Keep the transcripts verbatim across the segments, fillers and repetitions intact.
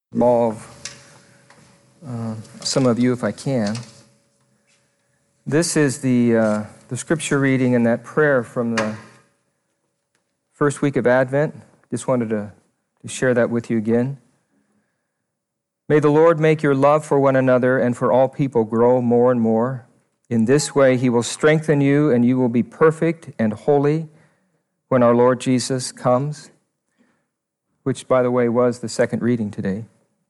involve uh, some of you if I can. This is the uh, the scripture reading and that prayer from the first week of Advent. Just wanted to, to share that with you again. May the Lord make your love for one another and for all people grow more and more. In this way he will strengthen you, and you will be perfect and holy when our Lord Jesus comes, which, by the way, was the second reading today.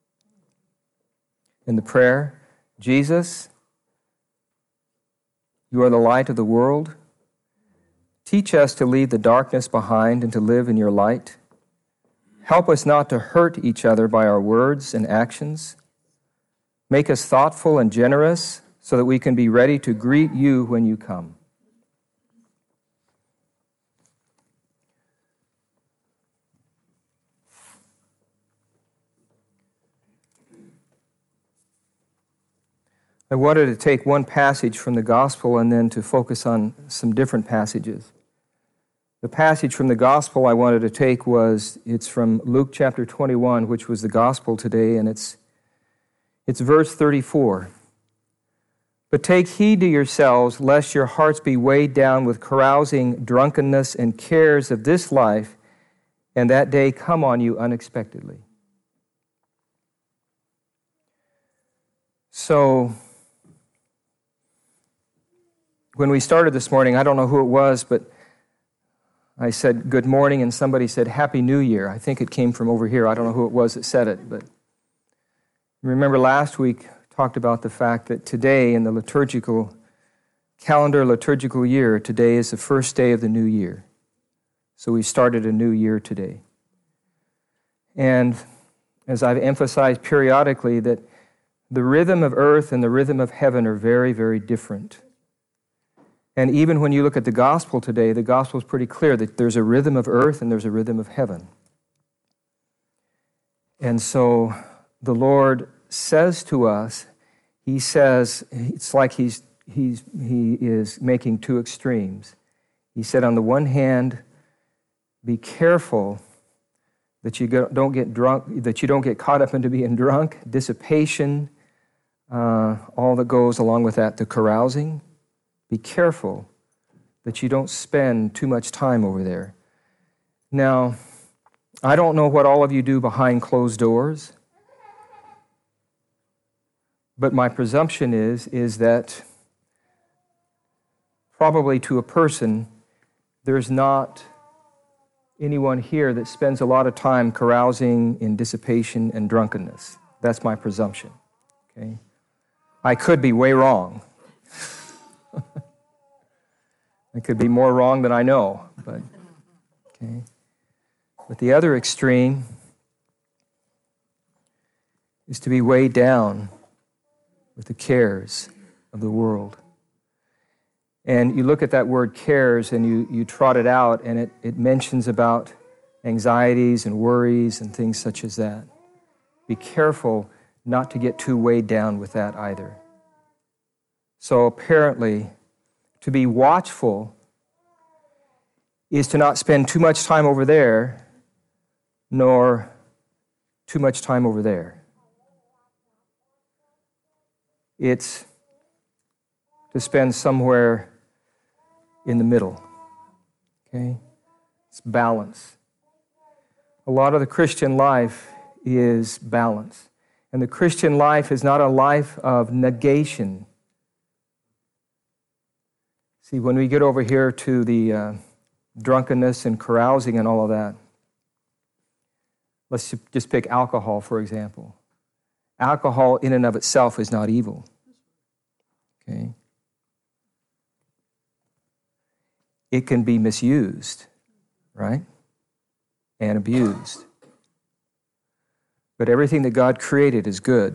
In the prayer, Jesus, you are the light of the world. Teach us to leave the darkness behind and to live in your light. Help us not to hurt each other by our words and actions. Make us thoughtful and generous so that we can be ready to greet you when you come. I wanted to take one passage from the gospel and then to focus on some different passages. The passage from the gospel I wanted to take was, it's from Luke chapter twenty-one, which was the gospel today, and it's it's verse thirty-four. But take heed to yourselves, lest your hearts be weighed down with carousing, drunkenness, and cares of this life, and that day come on you unexpectedly. So, when we started this morning, I don't know who it was, but I said good morning, and somebody said Happy New Year. I think it came from over here. I don't know who it was that said it, but remember last week talked about the fact that today in the liturgical calendar, liturgical year, today is the first day of the new year. So we started a new year today. And as I've emphasized periodically, that the rhythm of earth and the rhythm of heaven are very, very different. And even when you look at the gospel today, the gospel is pretty clear that there's a rhythm of earth and there's a rhythm of heaven. And so the Lord says to us, he says, it's like he's he's he is making two extremes. He said, on the one hand, be careful that you don't get drunk, that you don't get caught up into being drunk, dissipation, uh, all that goes along with that, the carousing. Be careful that you don't spend too much time over there. Now, I don't know what all of you do behind closed doors, but my presumption is, is that probably to a person, there's not anyone here that spends a lot of time carousing in dissipation and drunkenness. That's my presumption. Okay? I could be way wrong. I could be more wrong than I know, but okay. But the other extreme is to be weighed down with the cares of the world. And you look at that word cares and you, you trot it out, and it, it mentions about anxieties and worries and things such as that. Be careful not to get too weighed down with that either. So apparently, to be watchful is to not spend too much time over there, nor too much time over there. It's to spend somewhere in the middle. Okay? It's balance. A lot of the Christian life is balance. And the Christian life is not a life of negation. See, when we get over here to the uh, drunkenness and carousing and all of that, let's just pick alcohol, for example. Alcohol in and of itself is not evil. Okay? It can be misused, right? And abused. But everything that God created is good.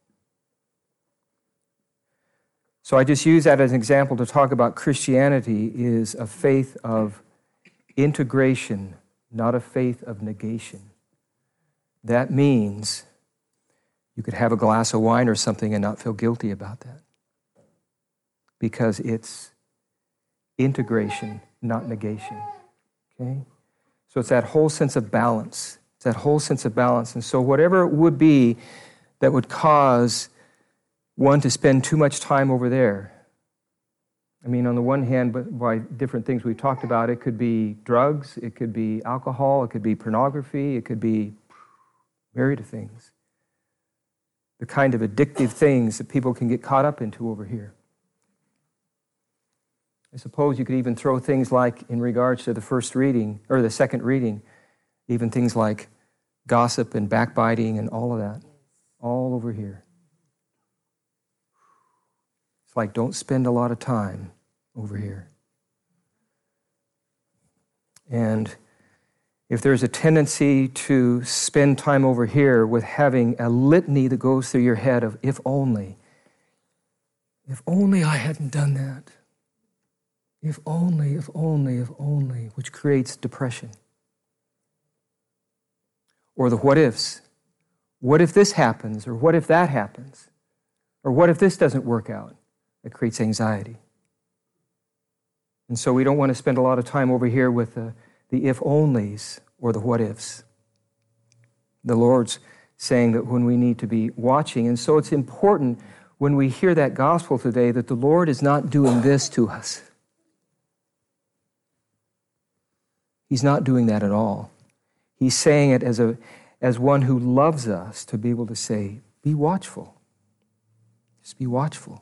So I just use that as an example to talk about Christianity is a faith of integration, not a faith of negation. That means you could have a glass of wine or something and not feel guilty about that. Because it's integration, not negation. Okay? So it's that whole sense of balance. It's that whole sense of balance. And so whatever it would be that would cause one to spend too much time over there, I mean, on the one hand, but by different things we've talked about, it could be drugs, it could be alcohol, it could be pornography, it could be myriad of things. The kind of addictive things that people can get caught up into over here. I suppose you could even throw things like, in regards to the first reading, or the second reading, even things like gossip and backbiting and all of that, all over here. It's like, don't spend a lot of time over here. And if there's a tendency to spend time over here with having a litany that goes through your head of, if only, if only I hadn't done that, if only, if only, if only, which creates depression. Or the what ifs. What if this happens? Or what if that happens? Or what if this doesn't work out? It creates anxiety. And so we don't want to spend a lot of time over here with the, the if-onlys or the what-ifs. The Lord's saying that when we need to be watching. And so it's important when we hear that gospel today that the Lord is not doing this to us. He's not doing that at all. He's saying it as a as one who loves us to be able to say, be watchful. Just be watchful.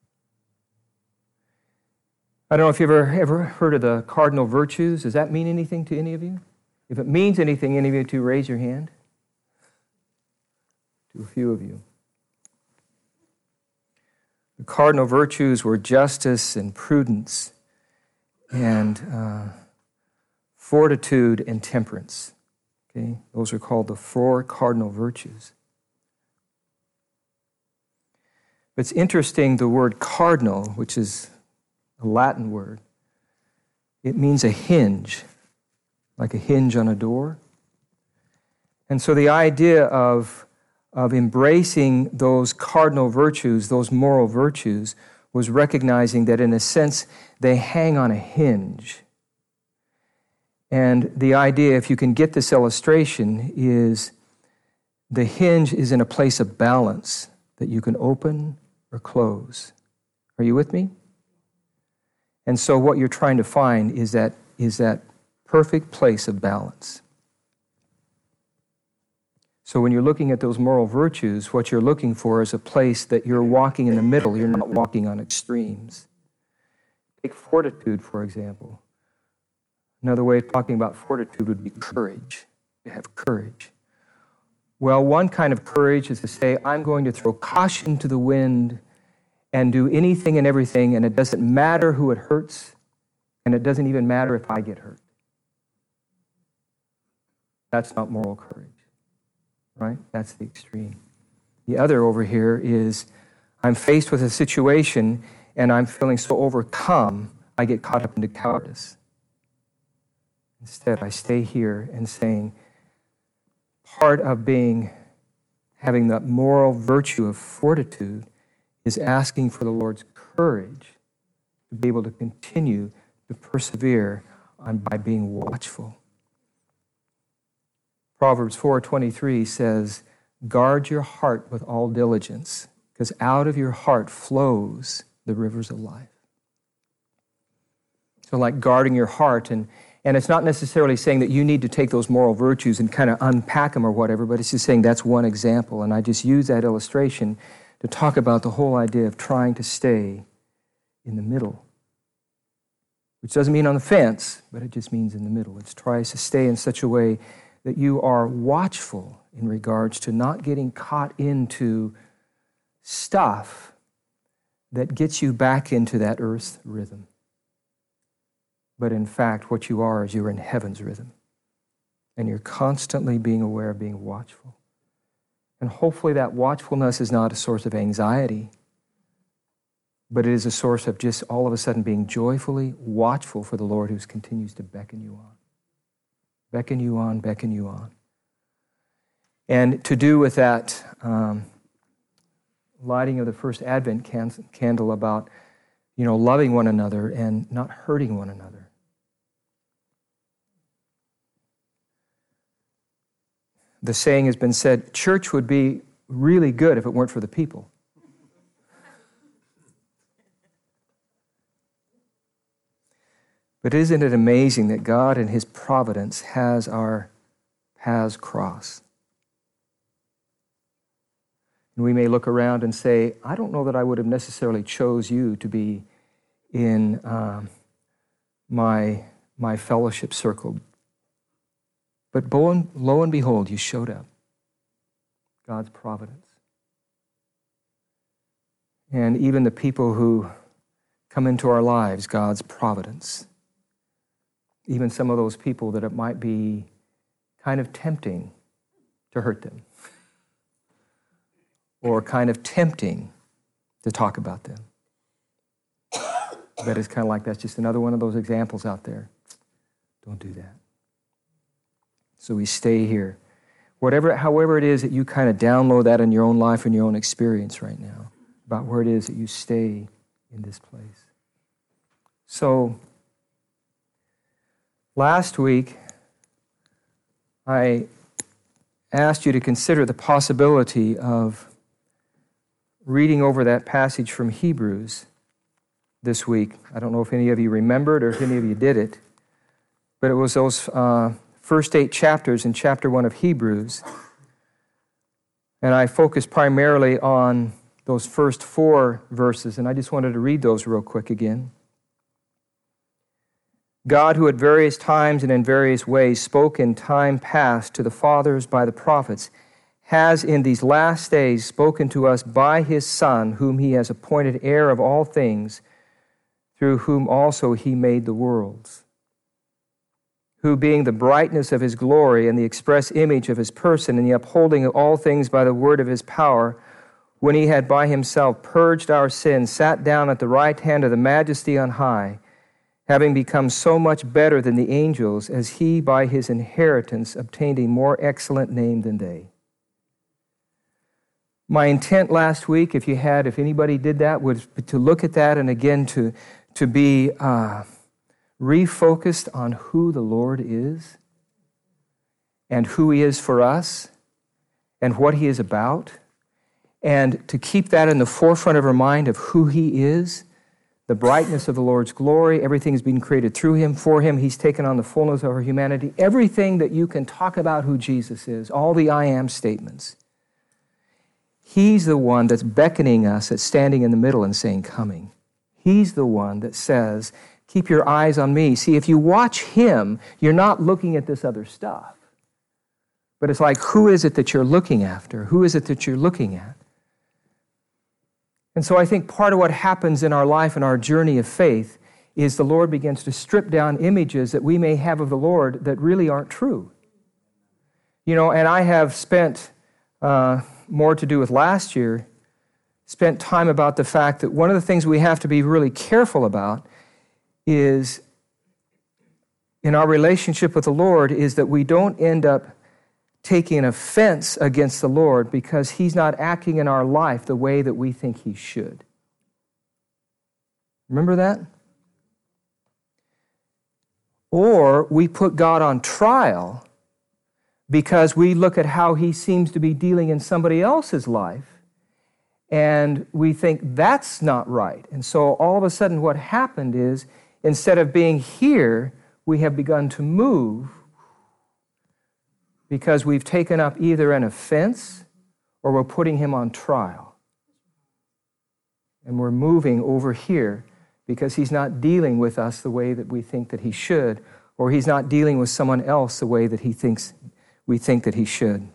I don't know if you've ever, ever heard of the cardinal virtues. Does that mean anything to any of you? If it means anything, any of you to raise your hand? To a few of you. The cardinal virtues were justice and prudence and uh, fortitude and temperance. Okay, those are called the four cardinal virtues. It's interesting, the word cardinal, which is a Latin word, it means a hinge, like a hinge on a door. And so the idea of, of embracing those cardinal virtues, those moral virtues, was recognizing that in a sense they hang on a hinge. And the idea, if you can get this illustration, is the hinge is in a place of balance that you can open or close. Are you with me? And so what you're trying to find is that, is that perfect place of balance. So when you're looking at those moral virtues, what you're looking for is a place that you're walking in the middle. You're not walking on extremes. Take fortitude, for example. Another way of talking about fortitude would be courage. You have courage. Well, one kind of courage is to say, I'm going to throw caution to the wind and do anything and everything, and it doesn't matter who it hurts, and it doesn't even matter if I get hurt. That's not moral courage, right? That's the extreme. The other over here is, I'm faced with a situation, and I'm feeling so overcome, I get caught up into cowardice. Instead, I stay here and saying, part of being, having that moral virtue of fortitude is asking for the Lord's courage to be able to continue to persevere on by being watchful. Proverbs four twenty-three says, guard your heart with all diligence, because out of your heart flows the rivers of life. So like guarding your heart, and And it's not necessarily saying that you need to take those moral virtues and kind of unpack them or whatever, but it's just saying that's one example. And I just use that illustration to talk about the whole idea of trying to stay in the middle. Which doesn't mean on the fence, but it just means in the middle. It tries to stay in such a way that you are watchful in regards to not getting caught into stuff that gets you back into that earth rhythm. But in fact, what you are is you're in heaven's rhythm. And you're constantly being aware, being watchful. And hopefully that watchfulness is not a source of anxiety, but it is a source of just all of a sudden being joyfully watchful for the Lord who continues to beckon you on. Beckon you on, beckon you on. And to do with that um, lighting of the first Advent can- candle about, you know, loving one another and not hurting one another. the saying has been said, church would be really good if it weren't for the people. But isn't it amazing that God in His providence has our paths crossed? And we may look around and say, I don't know that I would have necessarily chose you to be in um, my, my fellowship circle. But lo and, lo and behold, you showed up. God's providence. And even the people who come into our lives, God's providence. Even some of those people that it might be kind of tempting to hurt them. Or kind of tempting to talk about them. But it's kind of like that's just another one of those examples out there. Don't do that. So we stay here. Whatever, however it is that you kind of download that in your own life and your own experience right now, about where it is that you stay in this place. So, last week, I asked you to consider the possibility of reading over that passage from Hebrews this week. I don't know if any of you remembered or if any of you did it, but it was those uh, first eight chapters in chapter one of Hebrews. And I focused primarily on those first four verses, and I just wanted to read those real quick again. God, who at various times and in various ways spoke in time past to the fathers by the prophets, has in these last days spoken to us by His Son, whom He has appointed heir of all things, through whom also He made the worlds, who being the brightness of His glory and the express image of His person, and the upholding of all things by the word of His power, when He had by Himself purged our sins, sat down at the right hand of the Majesty on high, having become so much better than the angels, as He by His inheritance obtained a more excellent name than they. My intent last week, if you had, if anybody did that, was to look at that and again to, to be uh, refocused on who the Lord is and who He is for us and what He is about, and to keep that in the forefront of our mind of who He is, the brightness of the Lord's glory. Everything has been created through Him, for Him. He's taken on the fullness of our humanity. Everything that you can talk about who Jesus is, all the I am statements. He's the one that's beckoning us, that's standing in the middle and saying, coming. He's the one that says, keep your eyes on me. See, if you watch Him, you're not looking at this other stuff. But it's like, who is it that you're looking after? Who is it that you're looking at? And so I think part of what happens in our life and our journey of faith is the Lord begins to strip down images that we may have of the Lord that really aren't true. You know, and I have spent uh, more to do with last year, spent time about the fact that one of the things we have to be really careful about is in our relationship with the Lord is that we don't end up taking offense against the Lord because He's not acting in our life the way that we think He should. Remember that? Or we put God on trial because we look at how He seems to be dealing in somebody else's life and we think that's not right. And so all of a sudden what happened is instead of being here, we have begun to move because we've taken up either an offense or we're putting Him on trial. And we're moving over here because He's not dealing with us the way that we think that He should, or He's not dealing with someone else the way that He thinks we think that He should.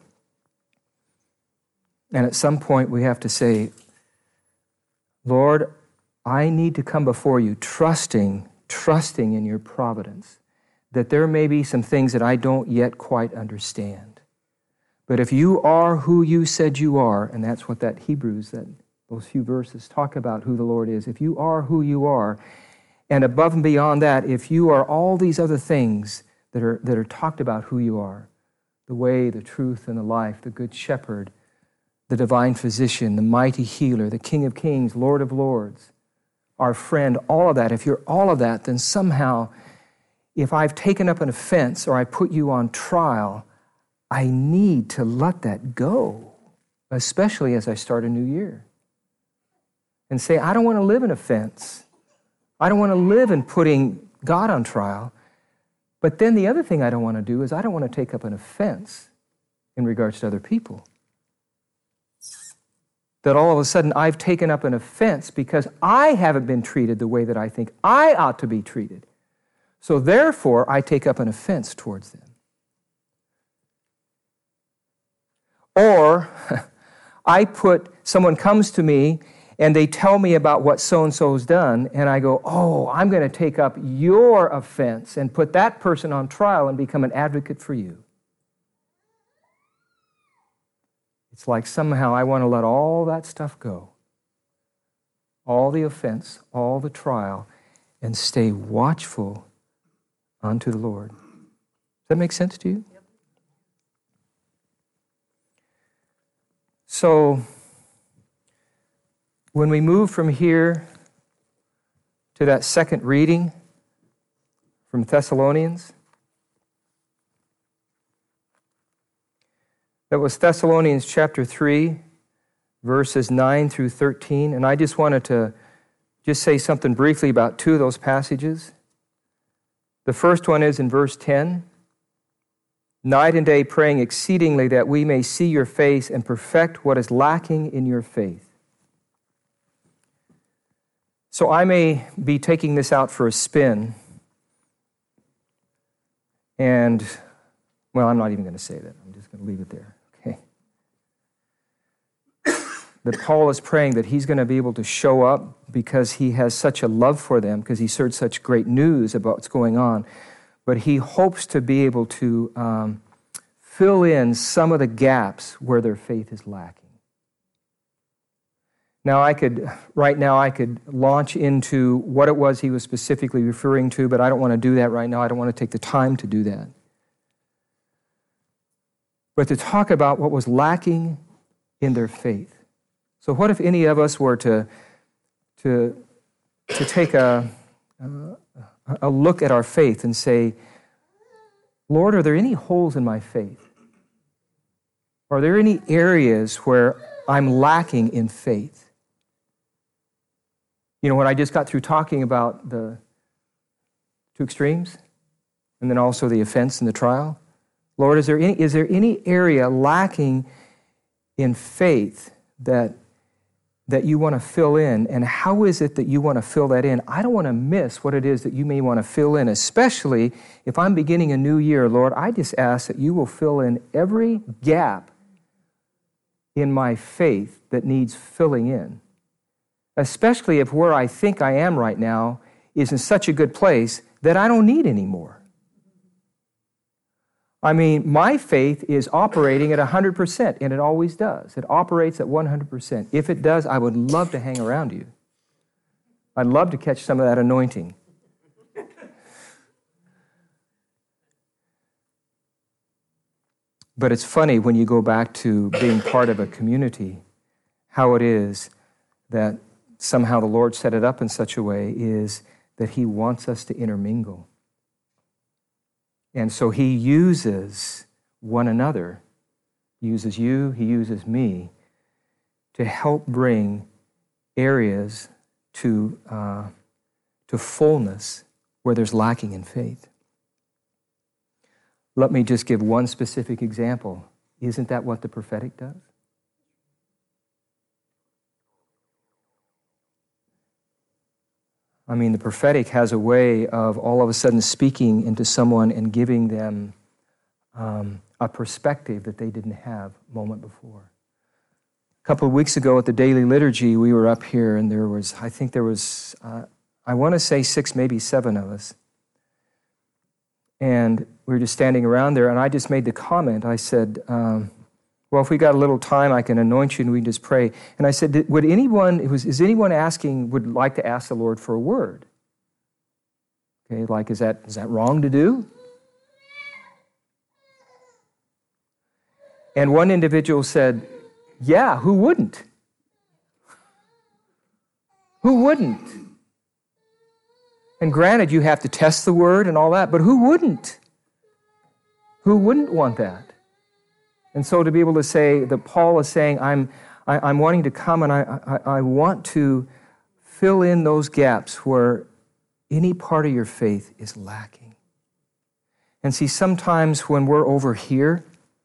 And at some point we have to say, Lord, I need to come before You trusting, trusting in Your providence, that there may be some things that I don't yet quite understand. But if You are who You said You are, and that's what that Hebrews, that those few verses talk about who the Lord is, if You are who You are, and above and beyond that, if You are all these other things that are, that are talked about who You are, the way, the truth, and the life, the good shepherd, the divine physician, the mighty healer, the King of kings, Lord of lords, our friend, all of that, if you're all of that, then somehow, if I've taken up an offense or I put You on trial, I need to let that go, especially as I start a new year. And say, I don't want to live in offense. I don't want to live in putting God on trial. But then the other thing I don't want to do is I don't want to take up an offense in regards to other people. That all of a sudden I've taken up an offense because I haven't been treated the way that I think I ought to be treated. So therefore, I take up an offense towards them. Or I put, someone comes to me and they tell me about what so-and-so's done, and I go, oh, I'm going to take up your offense and put that person on trial and become an advocate for you. It's like somehow I want to let all that stuff go. All the offense, all the trial, and stay watchful unto the Lord. Does that make sense to you? Yep. So, when we move from here to that second reading from Thessalonians, that was Thessalonians chapter three, verses nine through thirteen. And I just wanted to just say something briefly about two of those passages. The first one is in verse ten. Night and day praying exceedingly that we may see your face and perfect what is lacking in your faith. So I may be taking this out for a spin. And, well, I'm not even going to say that. I'm just going to leave it there. That Paul is praying that he's going to be able to show up because he has such a love for them, because he's heard such great news about what's going on. But he hopes to be able to um, fill in some of the gaps where their faith is lacking. Now, I could, right now, I could launch into what it was he was specifically referring to, but I don't want to do that right now. I don't want to take the time to do that. But to talk about what was lacking in their faith. So what if any of us were to, to, to take a, a look at our faith and say, Lord, are there any holes in my faith? Are there any areas where I'm lacking in faith? You know, when I just got through talking about the two extremes, and then also the offense and the trial, Lord, is there any, is there any area lacking in faith that that you want to fill in, and how is it that you want to fill that in? I don't want to miss what it is that you may want to fill in, especially if I'm beginning a new year. Lord, I just ask that you will fill in every gap in my faith that needs filling in, especially if where I think I am right now is in such a good place that I don't need any more. I mean, my faith is operating at one hundred percent, and it always does. It operates at one hundred percent. If it does, I would love to hang around you. I'd love to catch some of that anointing. But it's funny when you go back to being part of a community, how it is that somehow the Lord set it up in such a way is that He wants us to intermingle. And so He uses one another, He uses you, He uses me, to help bring areas to, uh, to fullness where there's lacking in faith. Let me just give one specific example. Isn't that what the prophetic does? I mean, the prophetic has a way of all of a sudden speaking into someone and giving them um, a perspective that they didn't have a moment before. A couple of weeks ago at the daily liturgy, we were up here, and there was, I think there was, uh, I want to say six, maybe seven of us. And we were just standing around there, and I just made the comment. I said, um, well, if we got a little time, I can anoint you and we can just pray. And I said, would anyone, was, is anyone asking, would like to ask the Lord for a word? Okay, like, is that is that wrong to do? And one individual said, yeah, who wouldn't? Who wouldn't? And granted, you have to test the word and all that, but who wouldn't? Who wouldn't want that? And so to be able to say that Paul is saying, I'm, I, I'm wanting to come and I, I, I want to fill in those gaps where any part of your faith is lacking. And see, sometimes when we're over here,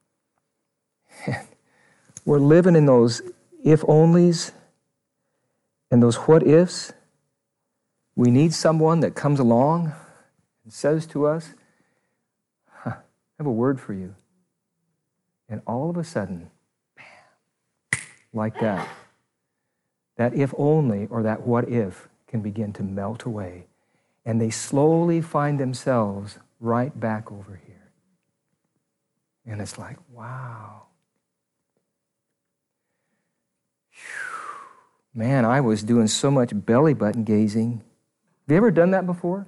we're living in those if-onlys and those what-ifs. We need someone that comes along and says to us, huh, I have a word for you. And all of a sudden, bam, like that, that if only or that what if can begin to melt away. And they slowly find themselves right back over here. And it's like, wow. Whew. Man, I was doing so much belly button gazing. Have you ever done that before?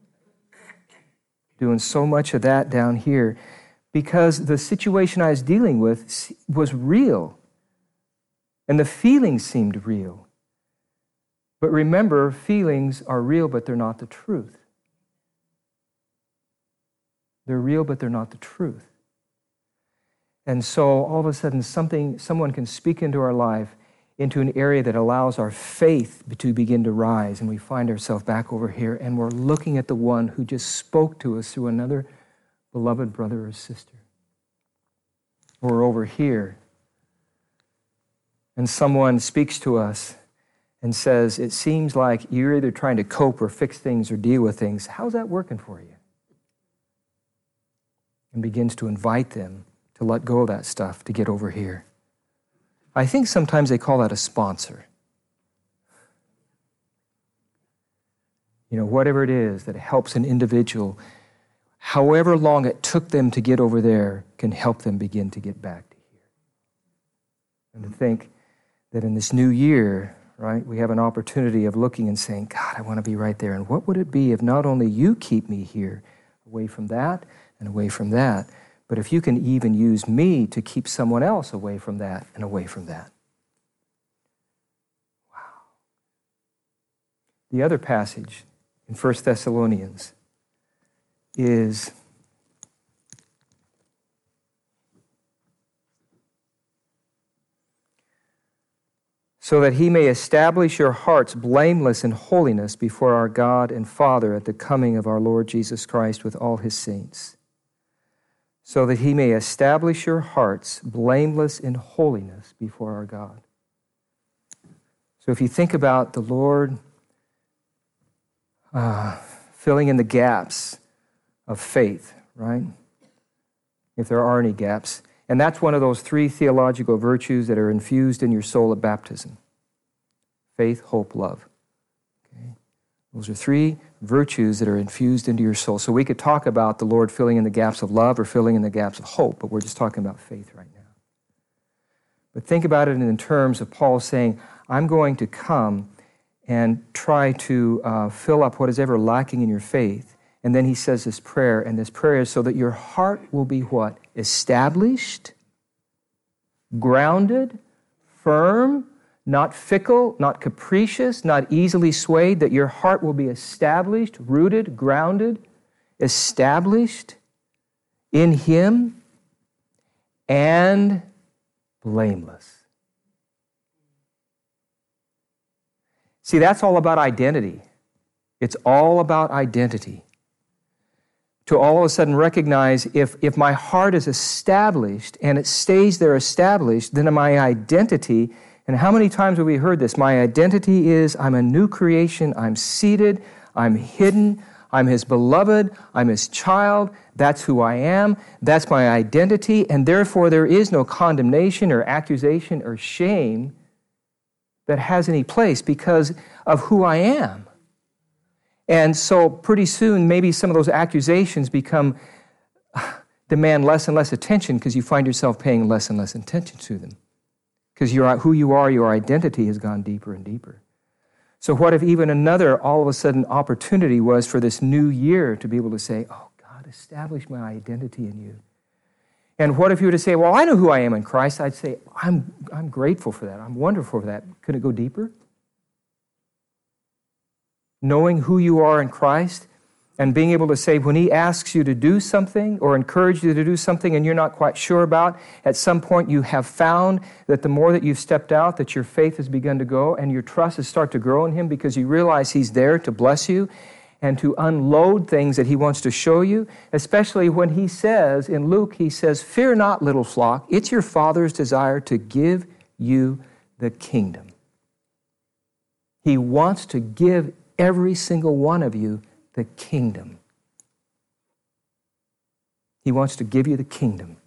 Doing so much of that down here because the situation I was dealing with was real. And the feelings seemed real. But remember, feelings are real, but they're not the truth. They're real, but they're not the truth. And so all of a sudden, something, someone can speak into our life, into an area that allows our faith to begin to rise, and we find ourselves back over here, and we're looking at the one who just spoke to us through another beloved brother or sister. Or over here, and someone speaks to us and says, it seems like you're either trying to cope or fix things or deal with things. How's that working for you? And begins to invite them to let go of that stuff to get over here. I think sometimes they call that a sponsor. You know, whatever it is that helps an individual, however long it took them to get over there, can help them begin to get back to here. And to think that in this new year, right, we have an opportunity of looking and saying, God, I want to be right there. And what would it be if not only you keep me here, away from that and away from that, but if you can even use me to keep someone else away from that and away from that. Wow. The other passage in First Thessalonians is so that he may establish your hearts blameless in holiness before our God and Father at the coming of our Lord Jesus Christ with all his saints. So that he may establish your hearts blameless in holiness before our God. So if you think about the Lord uh, filling in the gaps of faith, right? If there are any gaps. And that's one of those three theological virtues that are infused in your soul at baptism. Faith, hope, love. Okay? Those are three virtues that are infused into your soul. So we could talk about the Lord filling in the gaps of love or filling in the gaps of hope, but we're just talking about faith right now. But think about it in terms of Paul saying, I'm going to come and try to uh, fill up what is ever lacking in your faith. And then he says this prayer, and this prayer is so that your heart will be what? Established, grounded, firm, not fickle, not capricious, not easily swayed, that your heart will be established, rooted, grounded, established in him, and blameless. See, that's all about identity. It's all about identity. To all of a sudden recognize if, if my heart is established and it stays there established, then my identity, and how many times have we heard this? My identity is I'm a new creation, I'm seated, I'm hidden, I'm his beloved, I'm his child, that's who I am, that's my identity, and therefore there is no condemnation or accusation or shame that has any place because of who I am. And so pretty soon, maybe some of those accusations become, demand less and less attention because you find yourself paying less and less attention to them. Because who you are, your identity has gone deeper and deeper. So what if even another, all of a sudden, opportunity was for this new year to be able to say, oh, God, establish my identity in you. And what if you were to say, well, I know who I am in Christ? I'd say, I'm, I'm grateful for that. I'm wonderful for that. Could it go deeper? Knowing who you are in Christ And being able to say, when he asks you to do something or encourage you to do something and you're not quite sure about, at some point you have found that the more that you've stepped out, that your faith has begun to go and your trust has started to grow in him because you realize he's there to bless you and to unload things that he wants to show you, especially when he says, in Luke, he says, fear not, little flock, it's your Father's desire to give you the kingdom. He wants to give every single one of you the kingdom. He wants to give you the kingdom.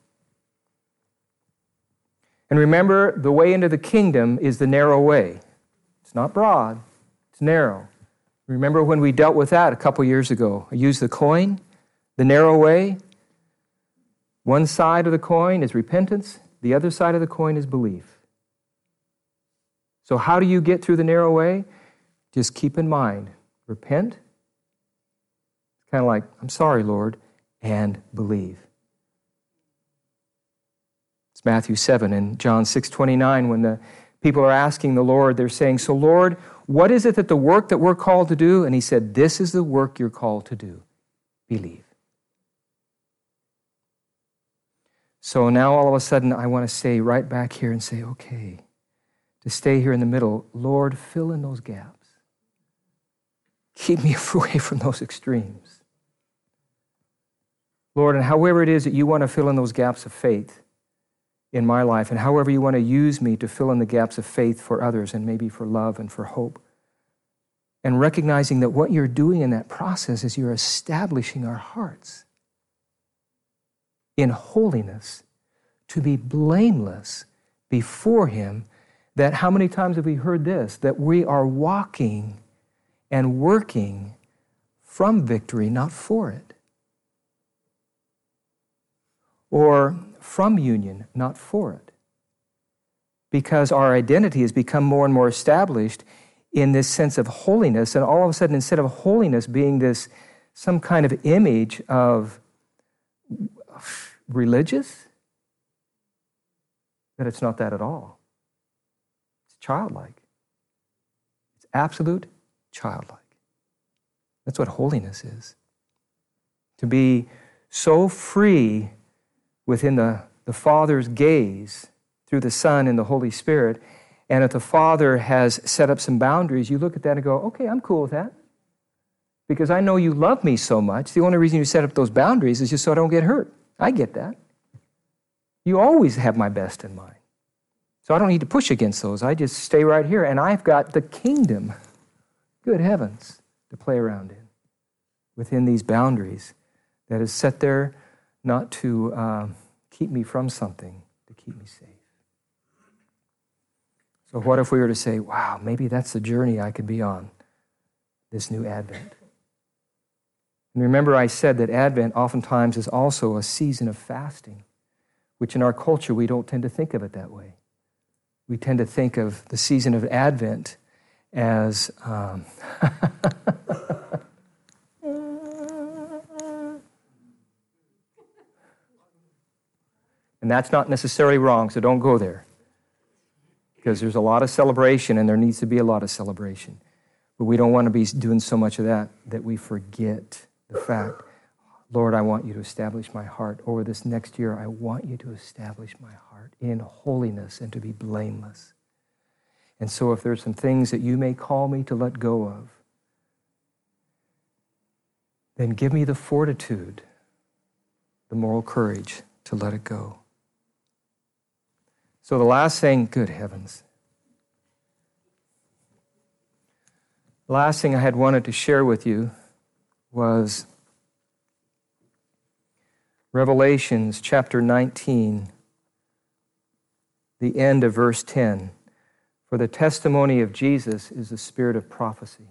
And remember, the way into the kingdom is the narrow way. It's not broad, it's narrow. Remember when we dealt with that a couple years ago? I used the coin, the narrow way. One side of the coin is repentance, the other side of the coin is belief. So how do you get through the narrow way? Just keep in mind, repent, kind of like, I'm sorry, Lord, and believe. It's Matthew seven and John six twenty-nine when the people are asking the Lord, they're saying, so Lord, what is it that the work that we're called to do? And he said, this is the work you're called to do. Believe. So now all of a sudden I want to stay right back here and say, okay, to stay here in the middle, Lord, fill in those gaps. Keep me away from those extremes. Lord, and however it is that you want to fill in those gaps of faith in my life, and however you want to use me to fill in the gaps of faith for others, and maybe for love and for hope, and recognizing that what you're doing in that process is you're establishing our hearts in holiness to be blameless before him, that how many times have we heard this? That we are walking and working from victory, not for it. Or from union, not for it. Because our identity has become more and more established in this sense of holiness, and all of a sudden, instead of holiness being this some kind of image of religious, that it's not that at all. It's childlike. It's absolute childlike. That's what holiness is. To be so free within the, the Father's gaze through the Son and the Holy Spirit, and if the Father has set up some boundaries, you look at that and go, okay, I'm cool with that. Because I know you love me so much. The only reason you set up those boundaries is just so I don't get hurt. I get that. You always have my best in mind. So I don't need to push against those. I just stay right here, and I've got the kingdom, good heavens, to play around in within these boundaries that is set there not to uh, keep me from something, to keep me safe. So what if we were to say, wow, maybe that's the journey I could be on this new Advent? And remember I said that Advent oftentimes is also a season of fasting, which in our culture we don't tend to think of it that way. We tend to think of the season of Advent as... Um, And that's not necessarily wrong, so don't go there. Because there's a lot of celebration, and there needs to be a lot of celebration. But we don't want to be doing so much of that that we forget the fact, Lord, I want you to establish my heart. Over this next year, I want you to establish my heart in holiness and to be blameless. And so if there's some things that you may call me to let go of, then give me the fortitude, the moral courage to let it go. So the last thing, good heavens. The last thing I had wanted to share with you was Revelations chapter nineteen, the end of verse ten. For the testimony of Jesus is the spirit of prophecy.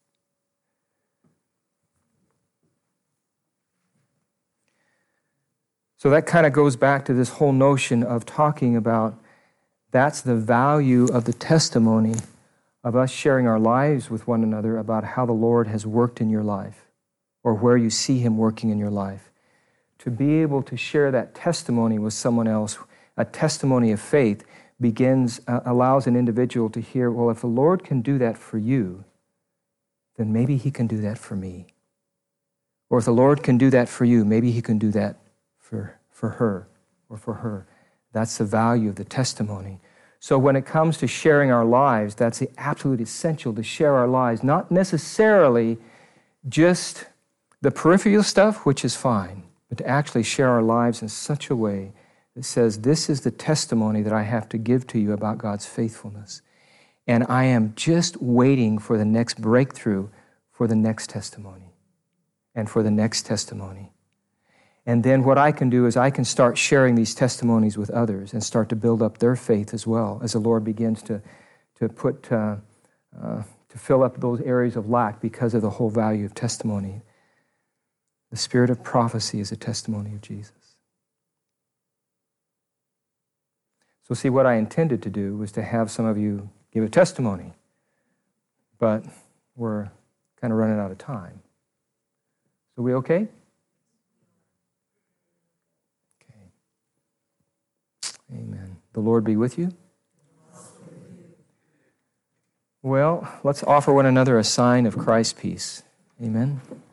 So that kind of goes back to this whole notion of talking about that's the value of the testimony of us sharing our lives with one another about how the Lord has worked in your life or where you see him working in your life. To be able to share that testimony with someone else, a testimony of faith, begins, uh, allows an individual to hear, well, if the Lord can do that for you, then maybe he can do that for me. Or if the Lord can do that for you, maybe he can do that for, for her or for her. That's the value of the testimony. So when it comes to sharing our lives, that's the absolute essential, to share our lives, not necessarily just the peripheral stuff, which is fine, but to actually share our lives in such a way that says, this is the testimony that I have to give to you about God's faithfulness. And I am just waiting for the next breakthrough, for the next testimony, and for the next testimony. And then what I can do is I can start sharing these testimonies with others and start to build up their faith as well as the Lord begins to, to put, uh, uh, to fill up those areas of lack because of the whole value of testimony. The spirit of prophecy is a testimony of Jesus. So see, what I intended to do was to have some of you give a testimony, but we're kind of running out of time. So we okay? Okay. Amen. The Lord be with you. Well, let's offer one another a sign of Christ's peace. Amen.